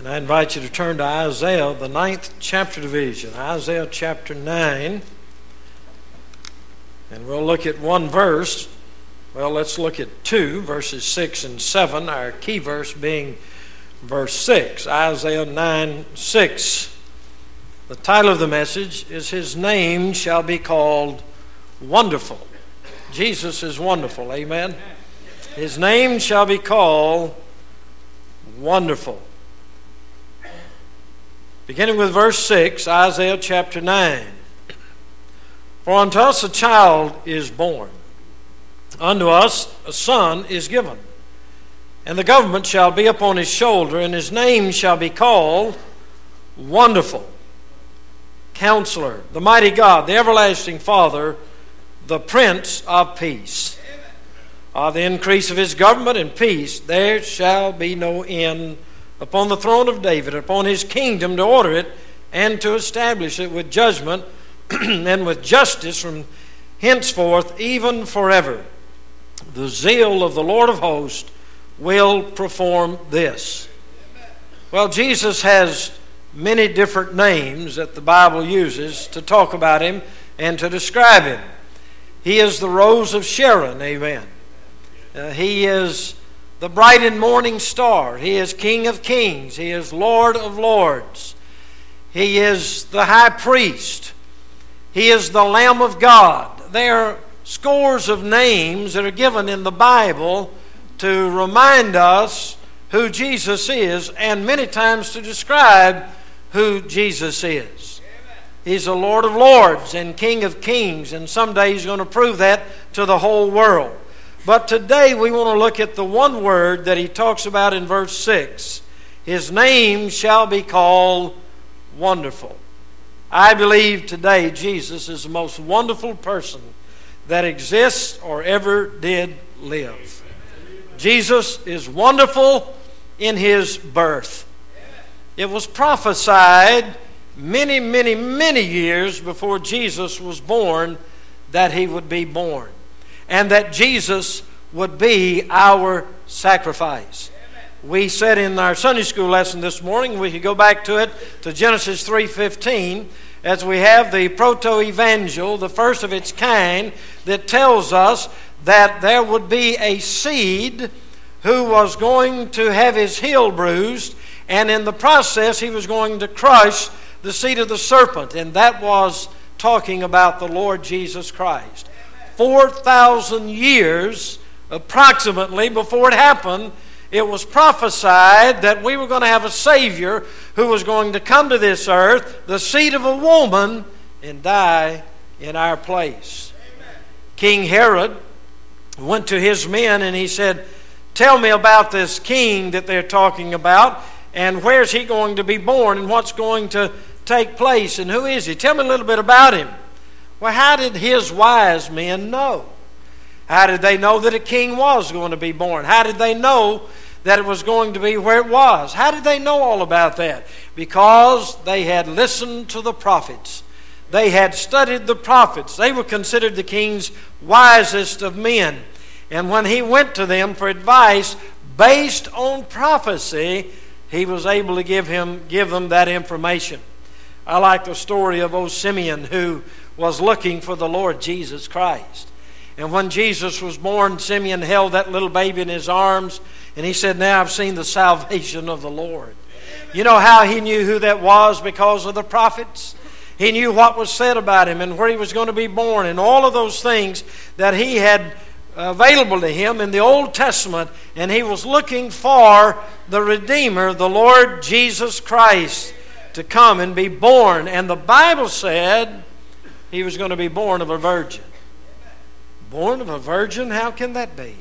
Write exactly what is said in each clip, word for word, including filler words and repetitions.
And I invite you to turn to Isaiah, the ninth chapter division, Isaiah chapter nine. And we'll look at one verse. Well, let's look at two, verses six and seven, our key verse being verse six, Isaiah nine, six. The title of the message is, His Name Shall Be Called Wonderful. Jesus is wonderful, amen? His name shall be called Wonderful. Beginning with verse six, Isaiah chapter nine. For unto us a child is born, unto us a son is given, and the government shall be upon his shoulder, and his name shall be called Wonderful, Counselor, the Mighty God, the Everlasting Father, the Prince of Peace. Of the increase of his government and peace there shall be no end upon the throne of David, upon his kingdom, to order it and to establish it with judgment and with justice from henceforth even forever. The zeal of the Lord of hosts will perform this. Well, Jesus has many different names that the Bible uses to talk about him and to describe him. He is the Rose of Sharon, amen. Uh, he is the bright and morning star. He is King of kings. He is Lord of lords. He is the high priest. He is the Lamb of God. There are scores of names that are given in the Bible to remind us who Jesus is, and many times to describe who Jesus is. He's the Lord of lords and King of kings, and someday he's going to prove that to the whole world. But today we want to look at the one word that he talks about in verse six. His name shall be called Wonderful. I believe today Jesus is the most wonderful person that exists or ever did live. Jesus is wonderful in his birth. It was prophesied many, many, many years before Jesus was born that he would be born, and that Jesus would be our sacrifice. We said in our Sunday school lesson this morning, we could go back to it, to Genesis three fifteen, as we have the proto-evangel, the first of its kind, that tells us that there would be a seed who was going to have his heel bruised, and in the process he was going to crush the seed of the serpent, and that was talking about the Lord Jesus Christ. four thousand years approximately before it happened, it was prophesied that we were going to have a Savior who was going to come to this earth, the seed of a woman, and die in our place. Amen. King Herod went to his men and he said, tell me about this king that they're talking about, and where's he going to be born, and what's going to take place, and who is he? Tell me a little bit about him. Well, how did his wise men know? How did they know that a king was going to be born? How did they know that it was going to be where it was? How did they know all about that? Because they had listened to the prophets. They had studied the prophets. They were considered the king's wisest of men. And when he went to them for advice based on prophecy, he was able to give him give them that information. I like the story of old Simeon, who was looking for the Lord Jesus Christ. And when Jesus was born, Simeon held that little baby in his arms, and he said, now I've seen the salvation of the Lord. You know how he knew who that was? Because of the prophets. He knew what was said about him and where he was going to be born, and all of those things that he had available to him in the Old Testament, and he was looking for the Redeemer, the Lord Jesus Christ, to come and be born. And the Bible said he was going to be born of a virgin. Born of a virgin? How can that be?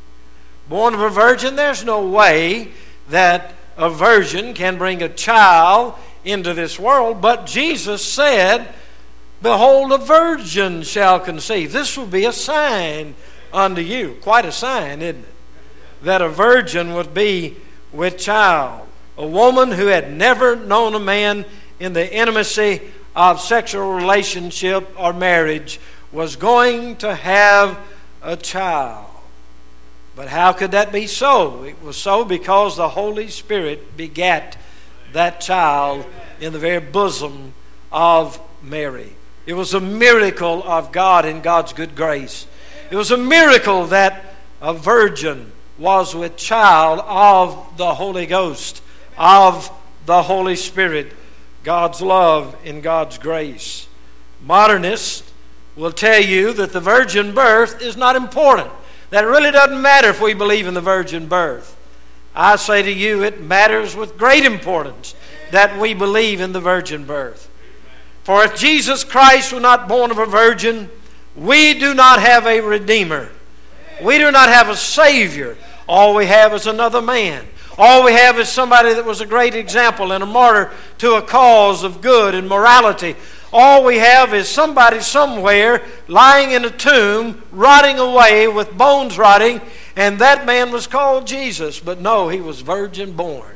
Born of a virgin? There's no way that a virgin can bring a child into this world. But Jesus said, behold, a virgin shall conceive. This will be a sign unto you. Quite a sign, isn't it? That a virgin would be with child. A woman who had never known a man in the intimacy of sexual relationship or marriage was going to have a child. But how could that be so? It was so because the Holy Spirit begat that child in the very bosom of Mary. It was a miracle of God and God's good grace. It was a miracle that a virgin was with child of the Holy Ghost, of the Holy Spirit, God's love and God's grace. Modernists will tell you that the virgin birth is not important, that it really doesn't matter if we believe in the virgin birth. I say to you, it matters with great importance that we believe in the virgin birth. For if Jesus Christ were not born of a virgin, we do not have a Redeemer. We do not have a Savior. All we have is another man. All we have is somebody that was a great example and a martyr to a cause of good and morality. All we have is somebody somewhere lying in a tomb, rotting away with bones rotting, and that man was called Jesus. But no, he was virgin born.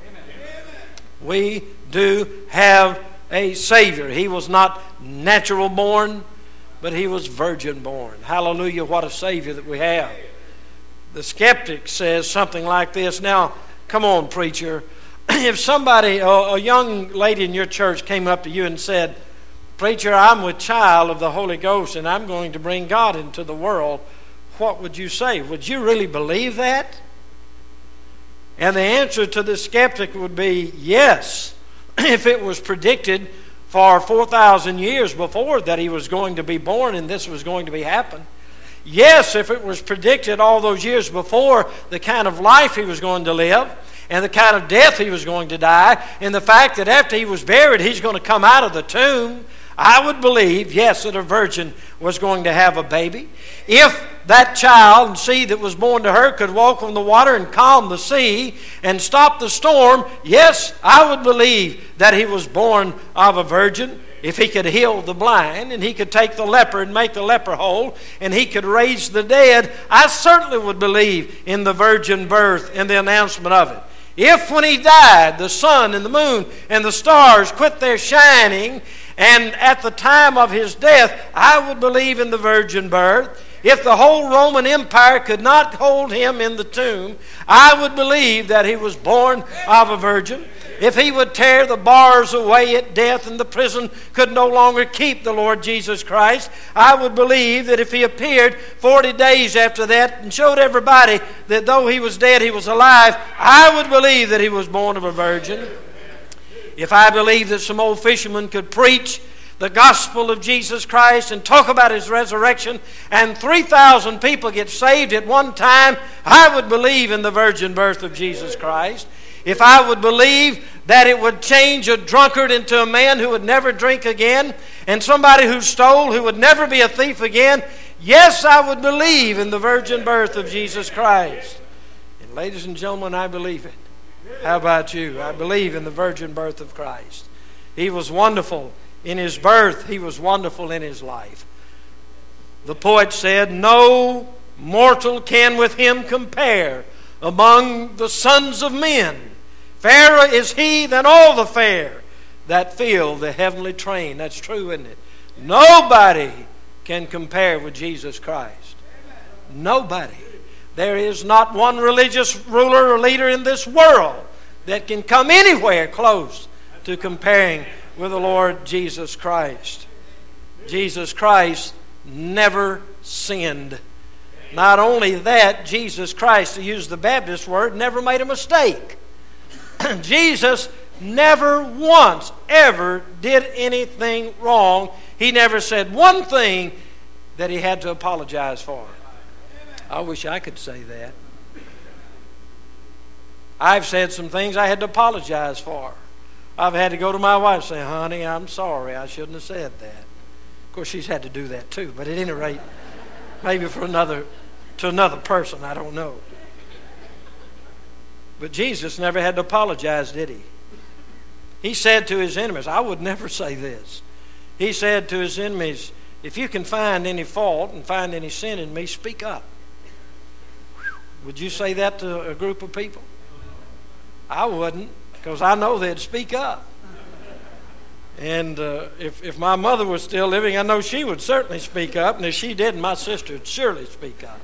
We do have a Savior. He was not natural born, but he was virgin born. Hallelujah, what a Savior that we have. The skeptic says something like this. Now, come on, preacher. If somebody, a, a young lady in your church came up to you and said, "Preacher, I'm with child of the Holy Ghost and I'm going to bring God into the world," what would you say? Would you really believe that? And the answer to the skeptic would be yes, if it was predicted for four thousand years before that he was going to be born and this was going to be happen. Yes, if it was predicted all those years before the kind of life he was going to live and the kind of death he was going to die and the fact that after he was buried he's going to come out of the tomb, I would believe, yes, that a virgin was going to have a baby. If that child and seed that was born to her could walk on the water and calm the sea and stop the storm, yes, I would believe that he was born of a virgin. If he could heal the blind and he could take the leper and make the leper whole and he could raise the dead, I certainly would believe in the virgin birth and the announcement of it. If when he died, the sun and the moon and the stars quit their shining, and at the time of his death, I would believe in the virgin birth. If the whole Roman Empire could not hold him in the tomb, I would believe that he was born of a virgin. If he would tear the bars away at death and the prison could no longer keep the Lord Jesus Christ, I would believe that if he appeared forty days after that and showed everybody that though he was dead, he was alive, I would believe that he was born of a virgin. If I believed that some old fisherman could preach the gospel of Jesus Christ and talk about his resurrection and three thousand people get saved at one time, I would believe in the virgin birth of Jesus Christ. If I would believe that it would change a drunkard into a man who would never drink again and somebody who stole who would never be a thief again, yes, I would believe in the virgin birth of Jesus Christ. And ladies and gentlemen, I believe it. How about you? I believe in the virgin birth of Christ. He was wonderful in his birth. He was wonderful in his life. The poet said, "No mortal can with him compare among the sons of men. Fairer is he than all the fair that fill the heavenly train." That's true, isn't it? Nobody can compare with Jesus Christ. Nobody. There is not one religious ruler or leader in this world that can come anywhere close to comparing with the Lord Jesus Christ. Jesus Christ never sinned. Not only that, Jesus Christ, to use the Baptist word, never made a mistake. Jesus never once ever did anything wrong. He never said one thing that he had to apologize for. I wish I could say that. I've said some things I had to apologize for. I've had to go to my wife and say, "Honey, I'm sorry. I shouldn't have said that." Of course, she's had to do that too, but at any rate, maybe for another, to another person, I don't know. But Jesus never had to apologize, did he? He said to his enemies, I would never say this. He said to his enemies, "If you can find any fault and find any sin in me, speak up." Would you say that to a group of people? I wouldn't, because I know they'd speak up. And uh, if, if my mother was still living, I know she would certainly speak up. And if she didn't, my sister would surely speak up.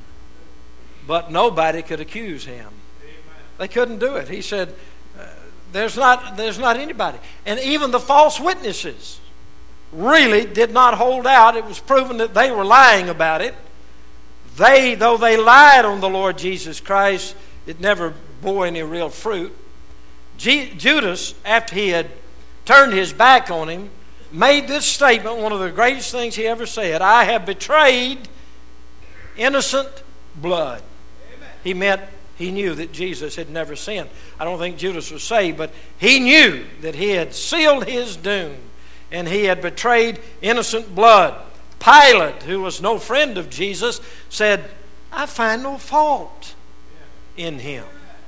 But nobody could accuse him. They couldn't do it. He said, uh, there's not, there's not anybody. And even the false witnesses really did not hold out. It was proven that they were lying about it. They, though they lied on the Lord Jesus Christ, it never bore any real fruit. G- Judas, after he had turned his back on him, made this statement, one of the greatest things he ever said: I have betrayed innocent blood. Amen. He meant he knew that Jesus had never sinned. I don't think Judas was saved, but he knew that he had sealed his doom and he had betrayed innocent blood. Pilate, who was no friend of Jesus, said, I find no fault in him.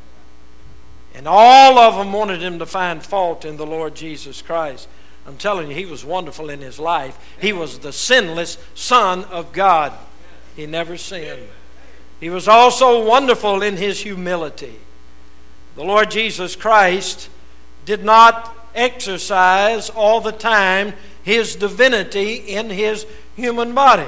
And all of them wanted him to find fault in the Lord Jesus Christ. I'm telling you, he was wonderful in his life. He was the sinless Son of God. He never sinned. He was also wonderful in his humility. The Lord Jesus Christ did not exercise all the time his divinity in his human body.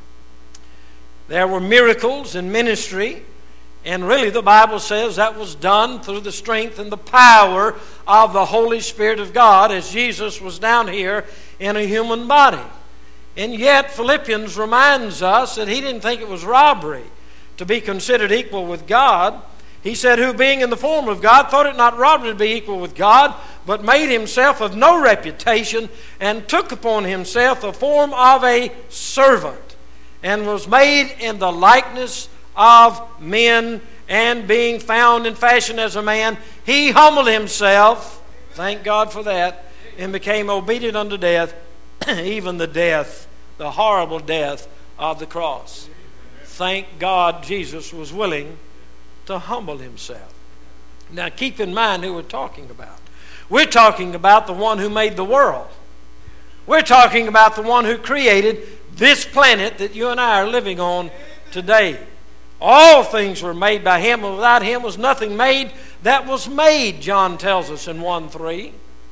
There were miracles in ministry, and really the Bible says that was done through the strength and the power of the Holy Spirit of God as Jesus was down here in a human body. And yet Philippians reminds us that he didn't think it was robbery to be considered equal with God. He said, who being in the form of God thought it not robbery to be equal with God, but made himself of no reputation, and took upon himself the form of a servant, and was made in the likeness of men, and being found in fashion as a man, he humbled himself, thank God for that, and became obedient unto death, even the death, the horrible death of the cross. Thank God Jesus was willing to humble himself. Now keep in mind who we're talking about. We're talking about the one who made the world. We're talking about the one who created this planet that you and I are living on today. All things were made by him, and without him was nothing made that was made, John tells us in one three.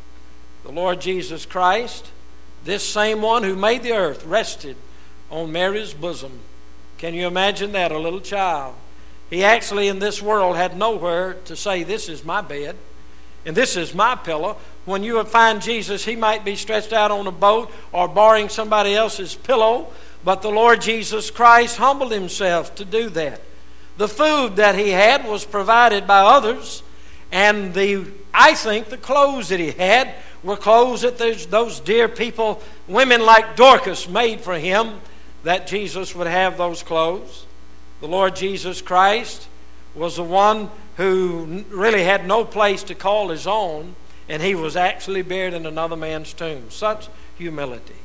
The Lord Jesus Christ, this same one who made the earth, rested on Mary's bosom. Can you imagine that? A little child. He actually in this world had nowhere to say, this is my bed and this is my pillow. When you would find Jesus, he might be stretched out on a boat or borrowing somebody else's pillow. But the Lord Jesus Christ humbled himself to do that. The food that he had was provided by others. And the I think the clothes that he had were clothes that those dear people, women like Dorcas, made for him, that Jesus would have those clothes. The Lord Jesus Christ was the one who really had no place to call his own, and he was actually buried in another man's tomb. Such humility.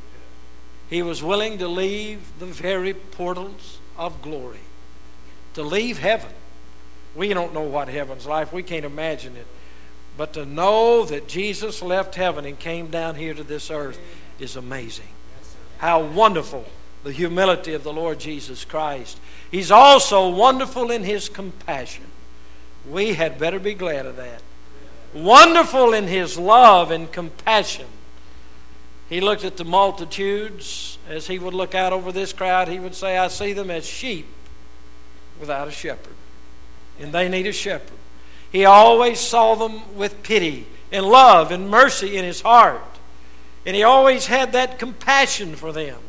He was willing to leave the very portals of glory, to leave heaven. We don't know what heaven's like. We can't imagine it. But to know that Jesus left heaven and came down here to this earth is amazing. How wonderful the humility of the Lord Jesus Christ. He's also wonderful in his compassion. We had better be glad of that. Wonderful in his love and compassion. He looked at the multitudes. As he would look out over this crowd, he would say, I see them as sheep without a shepherd. And they need a shepherd. He always saw them with pity and love and mercy in his heart. And he always had that compassion for them.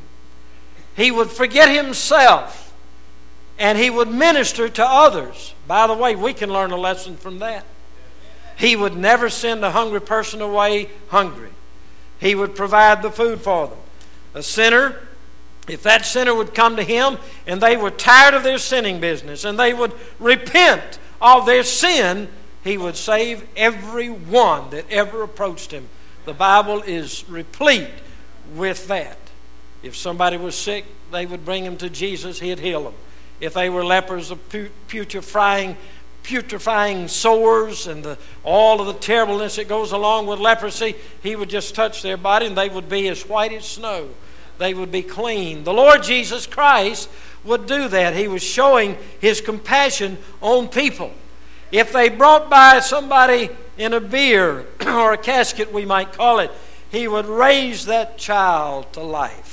He would forget himself and he would minister to others. By the way, we can learn a lesson from that. He would never send a hungry person away hungry. He would provide the food for them. A sinner, if that sinner would come to him and they were tired of their sinning business and they would repent of their sin, he would save every one that ever approached him. The Bible is replete with that. If somebody was sick, they would bring him to Jesus, he'd heal them. If they were lepers of putrefying, putrefying sores and the, all of the terribleness that goes along with leprosy, he would just touch their body and they would be as white as snow. They would be clean. The Lord Jesus Christ would do that. He was showing his compassion on people. If they brought by somebody in a bier or a casket, we might call it, he would raise that child to life.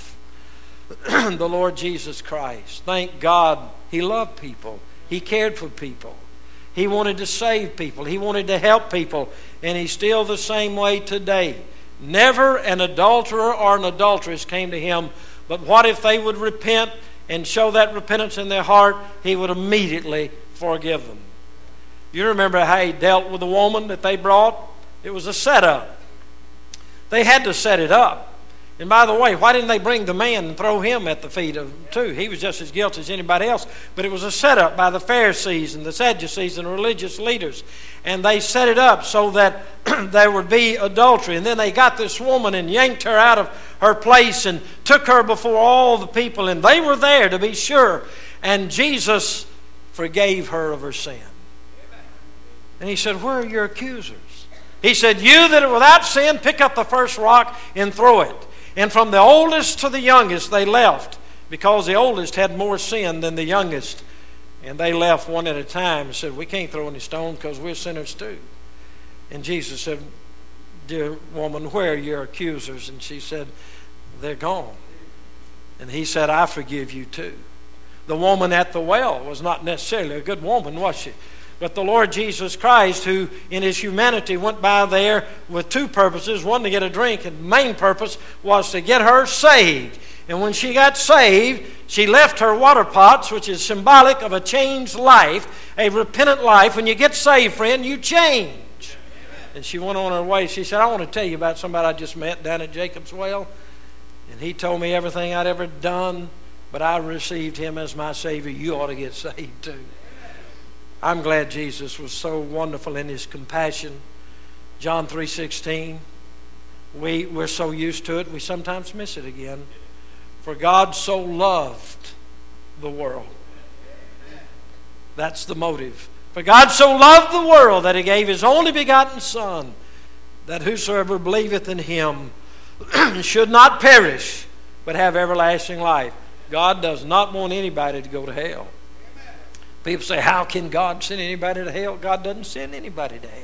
The Lord Jesus Christ. Thank God he loved people. He cared for people. He wanted to save people. He wanted to help people. And He's still the same way today. Never an adulterer or an adulteress came to Him, but what if they would repent and show that repentance in their heart? He would immediately forgive them. You remember how He dealt with the woman that they brought? It was a setup. They had to set it up. And by the way, why didn't they bring the man and throw him at the feet of him too? He was just as guilty as anybody else. But it was a setup by the Pharisees and the Sadducees and religious leaders. And they set it up so that there would be adultery. And then they got this woman and yanked her out of her place and took her before all the people. And they were there to be sure. And Jesus forgave her of her sin. And He said, where are your accusers? He said, you that are without sin, pick up the first rock and throw it. And from the oldest to the youngest they left, because the oldest had more sin than the youngest. And they left one at a time and said, we can't throw any stones because we're sinners too. And Jesus said, dear woman, where are your accusers? And she said, they're gone. And He said, I forgive you too. The woman at the well was not necessarily a good woman, was she? But the Lord Jesus Christ, who in His humanity went by there with two purposes, one to get a drink, and the main purpose was to get her saved. And when she got saved, she left her water pots, which is symbolic of a changed life, a repentant life. When you get saved, friend, you change. And she went on her way. She said, I want to tell you about somebody I just met down at Jacob's Well. And he told me everything I'd ever done, but I received him as my Savior. You ought to get saved too. I'm glad Jesus was so wonderful in His compassion. John three sixteen. We, we're so used to it, we sometimes miss it again. For God so loved the world. That's the motive. For God so loved the world that He gave His only begotten Son, that whosoever believeth in Him should not perish, but have everlasting life. God does not want anybody to go to hell. People say, how can God send anybody to hell? God doesn't send anybody to hell.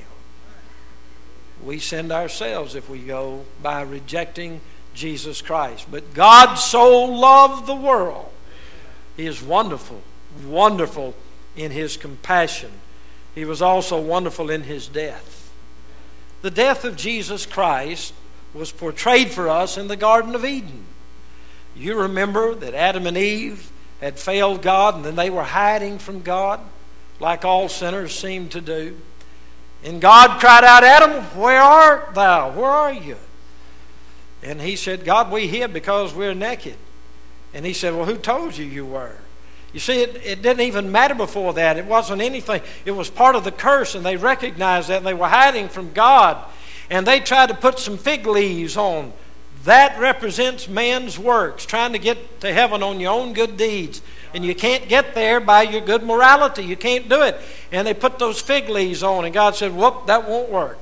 We send ourselves if we go by rejecting Jesus Christ. But God so loved the world. He is wonderful, wonderful in His compassion. He was also wonderful in His death. The death of Jesus Christ was portrayed for us in the Garden of Eden. You remember that Adam and Eve had failed God, and then they were hiding from God, like all sinners seem to do. And God cried out, Adam, where art thou? Where are you? And he said, God, we hid because we're naked. And He said, well, who told you you were? You see, it, it didn't even matter before that. It wasn't anything. It was part of the curse, and they recognized that, and they were hiding from God. And they tried to put some fig leaves on. That represents man's works, trying to get to heaven on your own good deeds. And you can't get there by your good morality. You can't do it. And they put those fig leaves on, and God said, whoop, that won't work.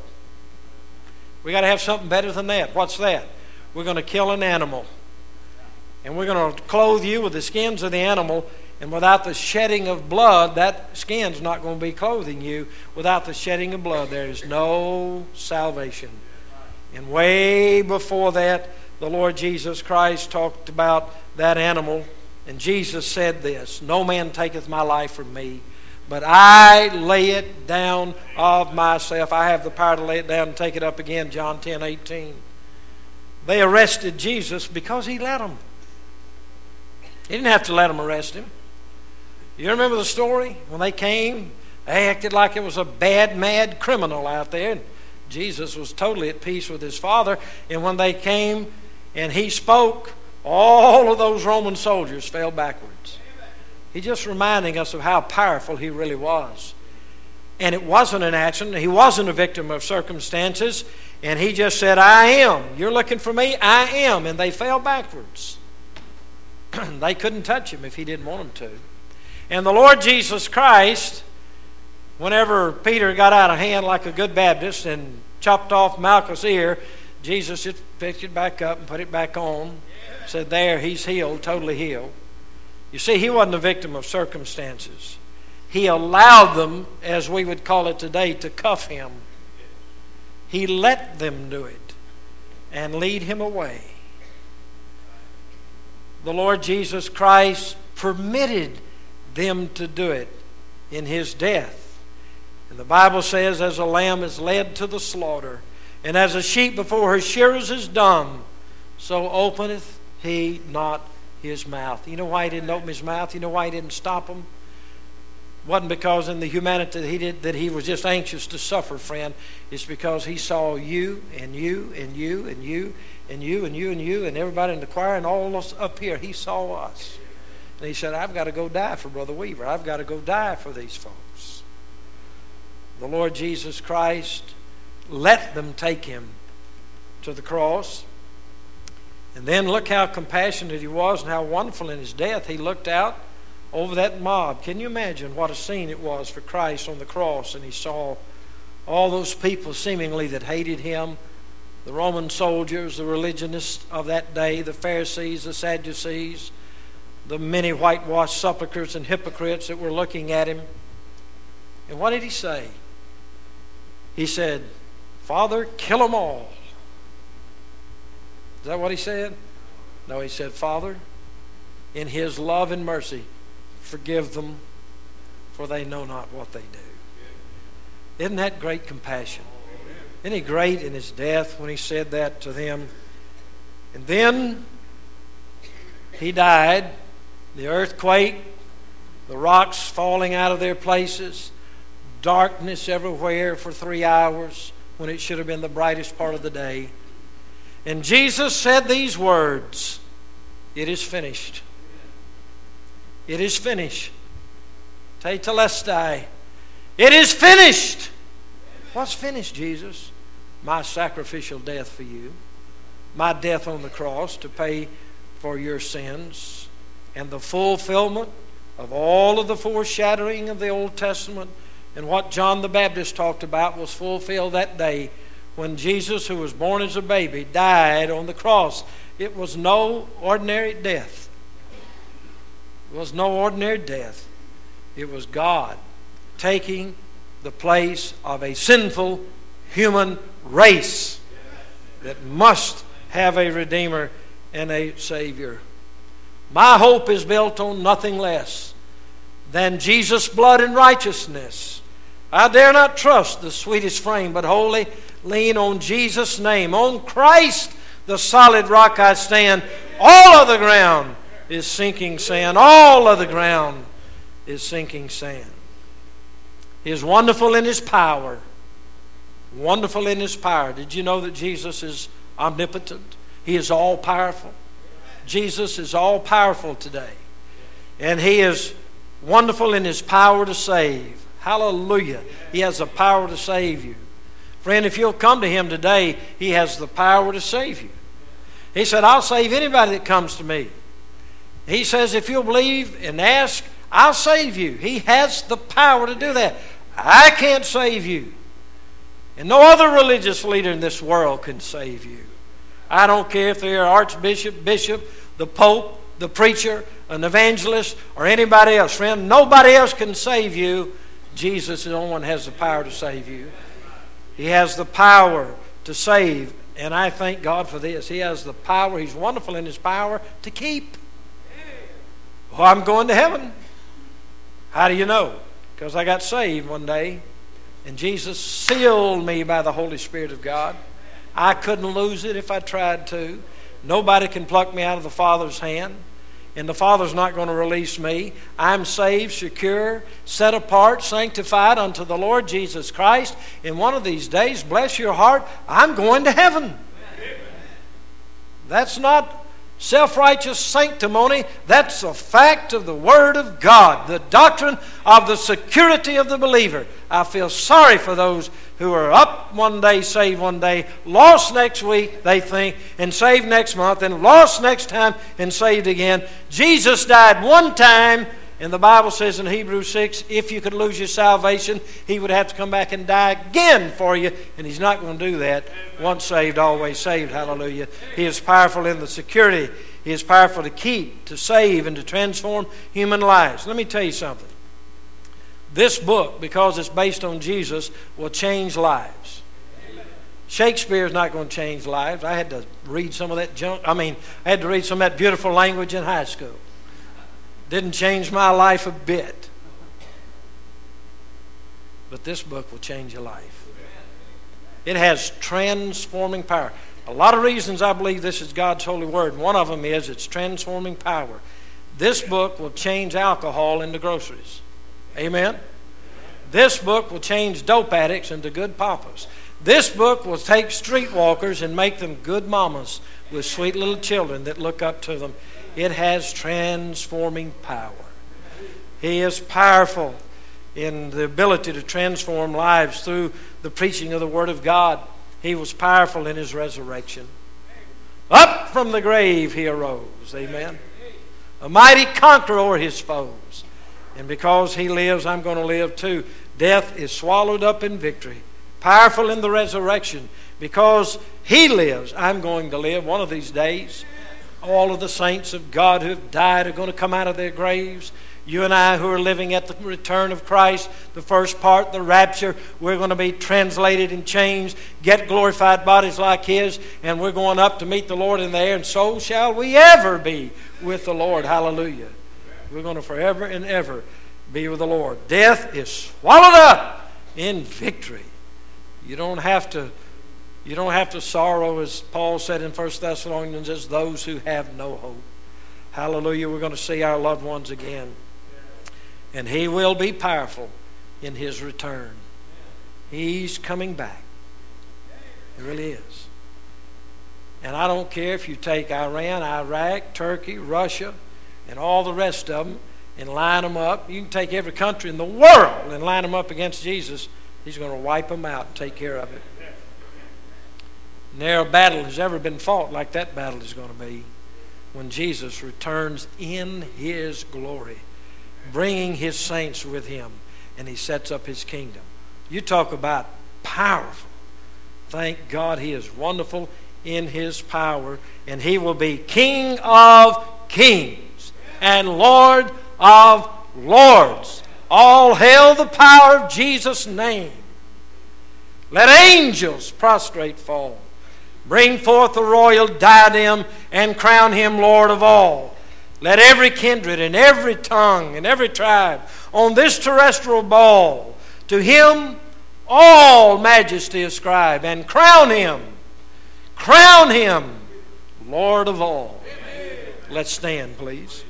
We got to have something better than that. What's that? We're going to kill an animal. And we're going to clothe you with the skins of the animal. And without the shedding of blood, that skin's not going to be clothing you. Without the shedding of blood, there is no salvation. And way before that, the Lord Jesus Christ talked about that animal. And Jesus said this, no man taketh my life from me, but I lay it down of myself. I have the power to lay it down and take it up again, John ten eighteen. They arrested Jesus because He let them. He didn't have to let them arrest Him. You remember the story? When they came, they acted like it was a bad, mad criminal out there. And Jesus was totally at peace with His Father. And when they came and He spoke, all of those Roman soldiers fell backwards. He's just reminding us of how powerful He really was. And it wasn't an accident. He wasn't a victim of circumstances. And He just said, I am. You're looking for me? I am. And they fell backwards. They couldn't touch Him if He didn't want them to. And the Lord Jesus Christ, whenever Peter got out of hand like a good Baptist and chopped off Malchus' ear, Jesus just picked it back up and put it back on. Said, there, he's healed, totally healed. You see, He wasn't a victim of circumstances. He allowed them, as we would call it today, to cuff Him. He let them do it and lead Him away. The Lord Jesus Christ permitted them to do it in His death. And the Bible says, as a lamb is led to the slaughter, and as a sheep before her shearers is dumb, so openeth he not his mouth. You know why he didn't open his mouth? You know why he didn't stop him? It wasn't because in the humanity that he did that he was just anxious to suffer, friend. It's because he saw you and you and you and you and you and you and you and everybody in the choir and all of us up here. He saw us. And he said, I've got to go die for Brother Weaver. I've got to go die for these folks. The Lord Jesus Christ let them take him to the cross. And then look how compassionate he was and how wonderful in his death. He looked out over that mob. Can you imagine what a scene it was for Christ on the cross? And he saw all those people seemingly that hated him, the Roman soldiers, the religionists of that day, the Pharisees, the Sadducees, the many whitewashed sepulchres and hypocrites that were looking at him. And what did he say? He said, Father, kill them all. Is that what he said? No, he said, Father, in his love and mercy, forgive them, for they know not what they do. Isn't that great compassion? Isn't he great in his death when he said that to them? And then he died. The earthquake, the rocks falling out of their places, darkness everywhere for three hours when it should have been the brightest part of the day. And Jesus said these words, it is finished. It is finished. Tetelestai. It is finished. What's finished, Jesus? My sacrificial death for you. My death on the cross to pay for your sins. And the fulfillment of all of the foreshadowing of the Old Testament and what John the Baptist talked about was fulfilled that day when Jesus, who was born as a baby, died on the cross. It was no ordinary death. It was no ordinary death. It was God taking the place of a sinful human race that must have a Redeemer and a Savior. My hope is built on nothing less than Jesus' blood and righteousness. I dare not trust the sweetest frame, but wholly lean on Jesus' name. On Christ, the solid rock I stand. All of the ground is sinking sand. All of the ground is sinking sand. He is wonderful in His power. Wonderful in His power. Did you know that Jesus is omnipotent? He is all-powerful. Jesus is all-powerful today. And He is wonderful in His power to save. Hallelujah. He has the power to save you. Friend, if you'll come to Him today, He has the power to save you. He said, I'll save anybody that comes to me. He says, if you'll believe and ask, I'll save you. He has the power to do that. I can't save you. And no other religious leader in this world can save you. I don't care if they're archbishop, bishop, the pope, the preacher, an evangelist, or anybody else. Friend, nobody else can save you. Jesus is the only one who has the power to save you. He has the power to save. And I thank God for this. He has the power. He's wonderful in His power to keep. Well, I'm going to heaven. How do you know? Because I got saved one day. And Jesus sealed me by the Holy Spirit of God. I couldn't lose it if I tried to. Nobody can pluck me out of the Father's hand. And the Father's not going to release me. I'm saved, secure, set apart, sanctified unto the Lord Jesus Christ. And one of these days, bless your heart, I'm going to heaven. Amen. That's not self-righteous sanctimony. That's a fact of the Word of God, the doctrine of the security of the believer. I feel sorry for those who are up one day, saved one day, lost next week, they think, and saved next month, and lost next time and saved again. Jesus died one time, and the Bible says in Hebrews six, if you could lose your salvation, He would have to come back and die again for you, and He's not going to do that. Once saved, always saved. Hallelujah. He is powerful in the security. He is powerful to keep, to save, and to transform human lives. Let me tell you something. This book, because it's based on Jesus, will change lives. Shakespeare is not going to change lives. I had to read some of that junk. I mean, I had to read some of that beautiful language in high school. Didn't change my life a bit. but this book will change your life. It has transforming power. A lot of reasons I believe this is God's holy word. One of them is its transforming power. This book will change alcohol into groceries. Amen? This book will change dope addicts into good papas. This book will take streetwalkers and make them good mamas with sweet little children that look up to them. It has transforming power. He is powerful in the ability to transform lives through the preaching of the Word of God. He was powerful in His resurrection. Up from the grave He arose. Amen. A mighty conqueror over His foes. And because He lives, I'm going to live too. Death is swallowed up in victory. Powerful in the resurrection. Because He lives, I'm going to live one of these days. All of the saints of God who have died are going to come out of their graves. You and I who are living at the return of Christ, the first part, the rapture, we're going to be translated and changed, get glorified bodies like His, and we're going up to meet the Lord in the air, and so shall we ever be with the Lord. Hallelujah. We're going to forever and ever be with the Lord. Death is swallowed up in victory. You don't have to, you don't have to sorrow, as Paul said in First Thessalonians, as those who have no hope. Hallelujah. We're going to see our loved ones again. And He will be powerful in His return. He's coming back. He really is. And I don't care if you take Iran, Iraq, Turkey, Russia, and all the rest of them and line them up. You can take every country in the world and line them up against Jesus. He's going to wipe them out and take care of it. Ne'er a battle has ever been fought like that battle is going to be when Jesus returns in His glory, bringing His saints with Him, and He sets up His kingdom. You talk about powerful. Thank God He is wonderful in His power, and He will be King of kings and Lord of lords. All hail the power of Jesus' name. Let angels prostrate fall. Bring forth the royal diadem and crown Him Lord of all. Let every kindred and every tongue and every tribe on this terrestrial ball to Him all majesty ascribe and crown Him, crown Him Lord of all. Amen. Let's stand, please.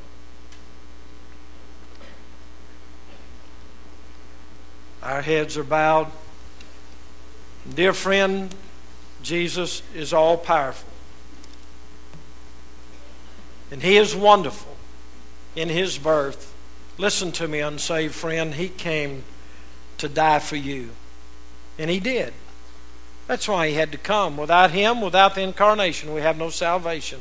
Our heads are bowed. Dear friend, Jesus is all powerful. And He is wonderful in His birth. Listen to me, unsaved friend. He came to die for you. And He did. That's why He had to come. Without Him, without the incarnation, we have no salvation.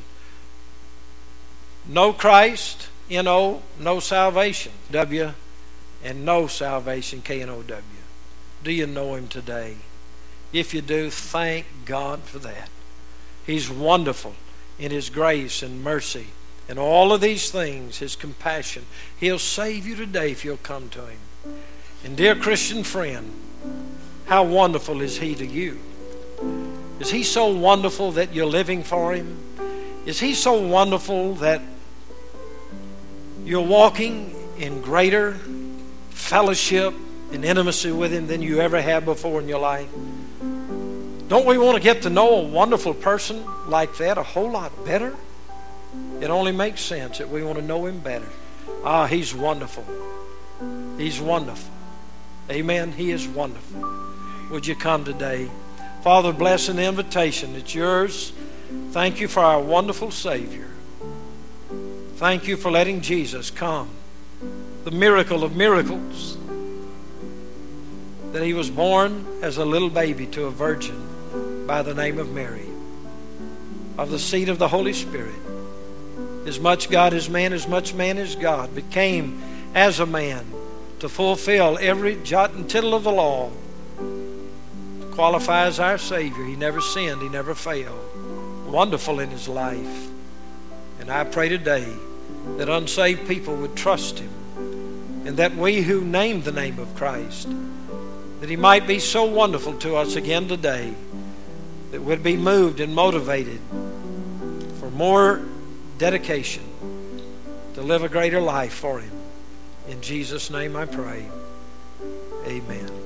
No Christ, N O, no salvation, W, and no salvation, K N O W. Do you know Him today? If you do, thank God for that. He's wonderful in His grace and mercy and all of these things, His compassion. He'll save you today if you'll come to Him. And dear Christian friend, how wonderful is He to you? Is He so wonderful that you're living for Him? Is He so wonderful that you're walking in greater fellowship and intimacy with Him than you ever have before in your life? Don't we want to get to know a wonderful person like that a whole lot better? It only makes sense that we want to know Him better. Ah, He's wonderful. He's wonderful. Amen. He is wonderful. Would you come today? Father, bless an invitation. It's yours. Thank You for our wonderful Savior. Thank You for letting Jesus come. The miracle of miracles. That He was born as a little baby to a virgin by the name of Mary, of the seed of the Holy Spirit. As much God as man, as much man as God, became as a man to fulfill every jot and tittle of the law, to qualify as our Savior. He never sinned. He never failed. Wonderful in His life. And I pray today that unsaved people would trust Him, and that we who name the name of Christ, that He might be so wonderful to us again today, that we'd be moved and motivated for more dedication to live a greater life for Him. In Jesus' name I pray. Amen.